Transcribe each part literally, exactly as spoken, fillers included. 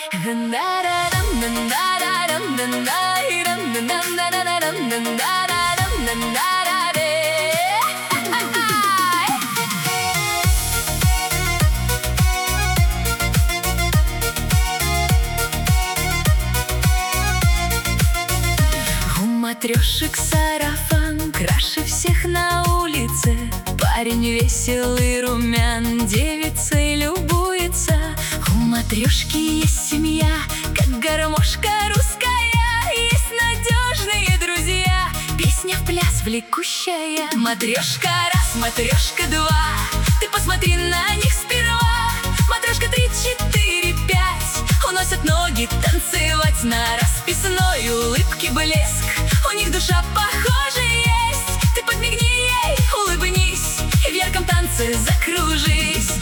У матрешек сарафан краше всех на улице. Парень веселый, румян, девицей любуется. У матрешки есть семья, как гармошка русская. Есть надежные друзья, песня в пляс влекущая. Матрешка раз, матрешка два, ты посмотри на них сперва. Матрешка три, четыре, пять, уносят ноги танцевать. На расписной улыбке блеск, у них душа похожа есть. Ты подмигни ей, улыбнись, и в ярком танце закружись.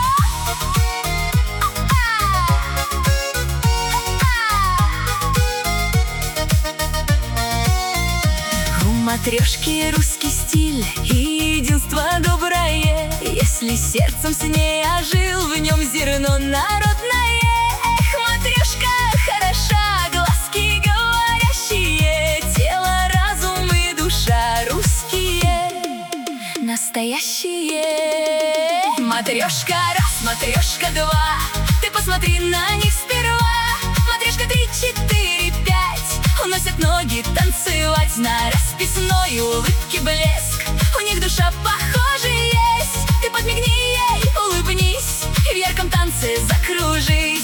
У матрешки русский стиль и единство доброе. Если сердцем с ней ожил, в нем зерно народное. Эх, матрешка хороша, глазки говорящие, тело, разум и душа русские, настоящие. Матрешка раз, матрешка два, ты посмотри на них сперва. Матрешка три, четыре, пять, уносят ноги танцевать. На расписной улыбке блеск, у них душа похожа есть. Ты подмигни ей, улыбнись, и в ярком танце закружись.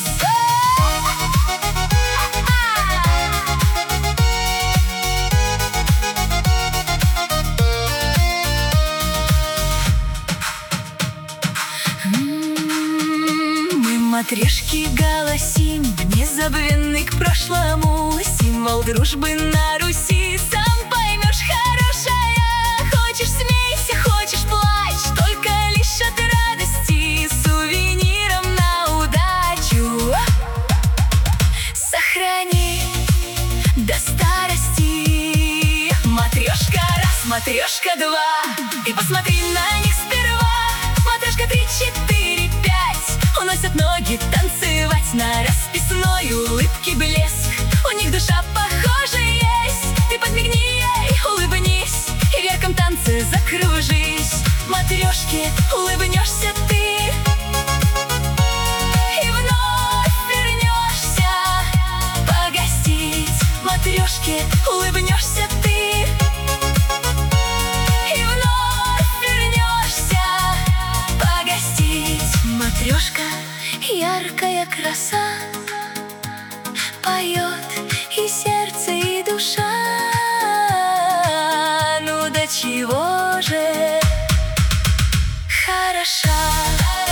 Мы матрешки голосим, незабвенный к прошлому. Символ дружбы на Руси, сам поймешь, хорошая. Хочешь смейся, хочешь плачь, только лишь от радости. Сувениром на удачу сохрани до старости. Матрешка раз, матрешка два, и посмотри на них сперва. Матрешка три, четыре, пять, уносят ноги танцевать. На расписной улыбке блеск, у них душа похожа есть. Ты подмигни ей, улыбнись, и в ярком танце закружись. Матрешке улыбнешься ты, и вновь вернешься погостить. Матрешке улыбнешься ты, и вновь вернешься погостить. Матрешка яркая краса, поет и сердце, и душа. Ну до чего же хороша.